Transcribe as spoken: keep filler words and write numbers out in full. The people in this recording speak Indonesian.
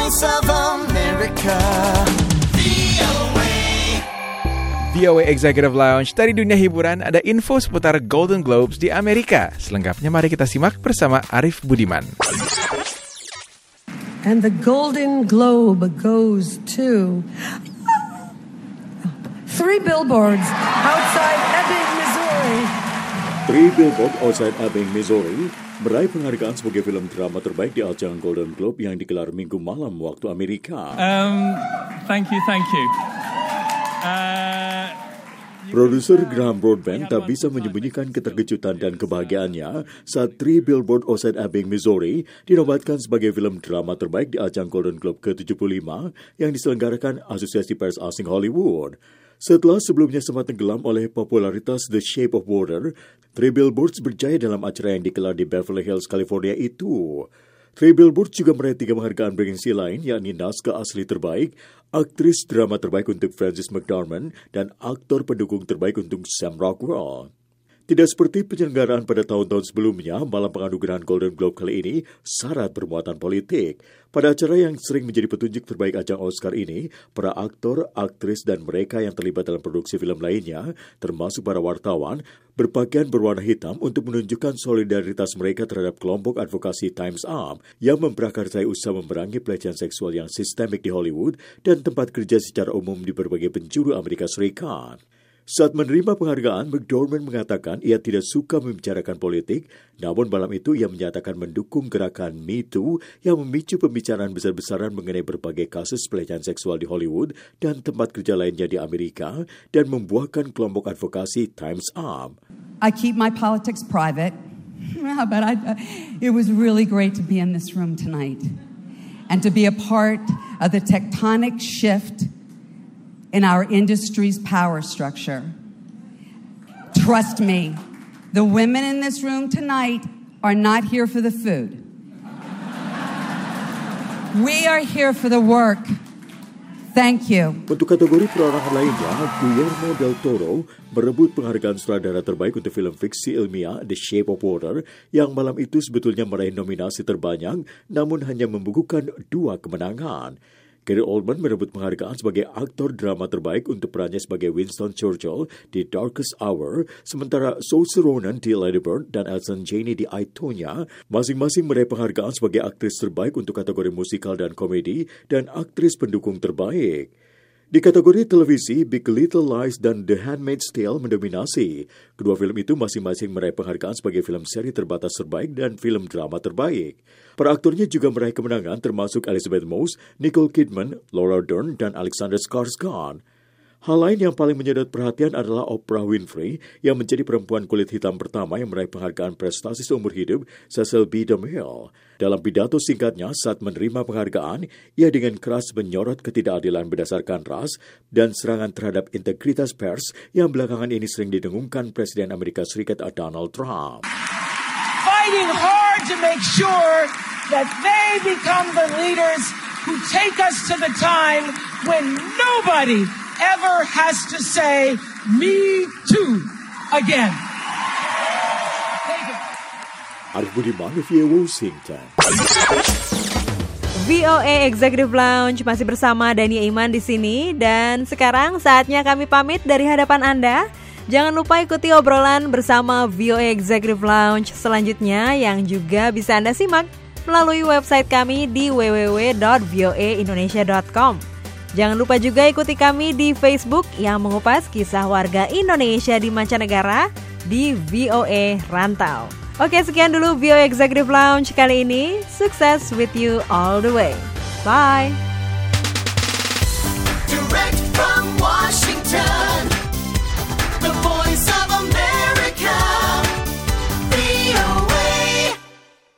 Voice of America. V O A Executive Lounge, dari dunia hiburan ada info seputar Golden Globes di Amerika. Selengkapnya mari kita simak bersama Arif Budiman. And the Golden Globe goes to Three Billboards Outside Ebbing, Missouri. Three Billboards Outside Ebbing, Missouri meraih penghargaan sebagai film drama terbaik di ajang Golden Globe yang digelar Minggu malam waktu Amerika. Um, thank you, thank you. Uh, Produser Graham Broadbent tak bisa menyembunyikan keterkejutan dan kebahagiaannya saat Three Billboards Outside Ebbing, Missouri dinobatkan sebagai film drama terbaik di ajang Golden Globe ke tujuh puluh lima yang diselenggarakan Asosiasi Pers Asing Hollywood. Setelah sebelumnya sempat tenggelam oleh popularitas The Shape of Water, Three Billboards berjaya dalam acara yang digelar di Beverly Hills, California itu. Three Billboards juga meraih tiga penghargaan bergengsi lain, yakni naskah asli terbaik, aktris drama terbaik untuk Frances McDormand, dan aktor pendukung terbaik untuk Sam Rockwell. Tidak seperti penyelenggaraan pada tahun-tahun sebelumnya, malam penganugerahan Golden Globe kali ini syarat bermuatan politik. Pada acara yang sering menjadi petunjuk terbaik ajang Oscar ini, para aktor, aktris, dan mereka yang terlibat dalam produksi film lainnya, termasuk para wartawan, berpakaian berwarna hitam untuk menunjukkan solidaritas mereka terhadap kelompok advokasi Time's Up yang memprakarsai usaha memerangi pelecehan seksual yang sistemik di Hollywood dan tempat kerja secara umum di berbagai penjuru Amerika Serikat. Saat menerima penghargaan, McDormand mengatakan ia tidak suka membicarakan politik, namun malam itu ia menyatakan mendukung gerakan Me Too yang memicu pembicaraan besar-besaran mengenai berbagai kasus pelecehan seksual di Hollywood dan tempat kerja lainnya di Amerika dan membuahkan kelompok advokasi Time's Up. I keep my politics private, but I, it was really great to be in this room tonight and to be a part of the tectonic shift in our industry's power structure. Trust me, the women in this room tonight are not here for the food. We are here for the work. Thank you. Untuk kategori perorangan lainnya, Guillermo del Toro merebut penghargaan sutradara terbaik untuk film fiksi ilmiah The Shape of Water yang malam itu sebetulnya meraih nominasi terbanyak namun hanya membukukan dua kemenangan. Gary Oldman merebut penghargaan sebagai aktor drama terbaik untuk perannya sebagai Winston Churchill di Darkest Hour, sementara Saoirse Ronan di Lady Bird dan Allison Janney di I, Tonya masing-masing meraih penghargaan sebagai aktris terbaik untuk kategori musikal dan komedi dan aktris pendukung terbaik. Di kategori televisi, Big Little Lies dan The Handmaid's Tale mendominasi. Kedua film itu masing-masing meraih penghargaan sebagai film seri terbatas terbaik dan film drama terbaik. Para aktornya juga meraih kemenangan termasuk Elizabeth Moss, Nicole Kidman, Laura Dern, dan Alexander Skarsgård. Hal lain yang paling menyedot perhatian adalah Oprah Winfrey yang menjadi perempuan kulit hitam pertama yang meraih penghargaan prestasi seumur hidup Cecil B. DeMille. Dalam pidato singkatnya saat menerima penghargaan, ia dengan keras menyorot ketidakadilan berdasarkan ras dan serangan terhadap integritas pers yang belakangan ini sering didengungkan Presiden Amerika Serikat Donald Trump. Fighting hard to make sure that they become the leaders who take us to the time when nobody ever has to say, me too, again. Arif Budiman, V O A Washington. V O A Executive Lounge masih bersama Dania Iman di sini dan sekarang saatnya kami pamit dari hadapan Anda. Jangan lupa ikuti obrolan bersama V O A Executive Lounge selanjutnya yang juga bisa Anda simak melalui website kami di w w w dot v o a indonesia dot com. Jangan lupa juga ikuti kami di Facebook yang mengupas kisah warga Indonesia di mancanegara di V O A Rantau. Oke, sekian dulu V O A Executive Lounge kali ini. Sukses with you all the way. Bye. Direct from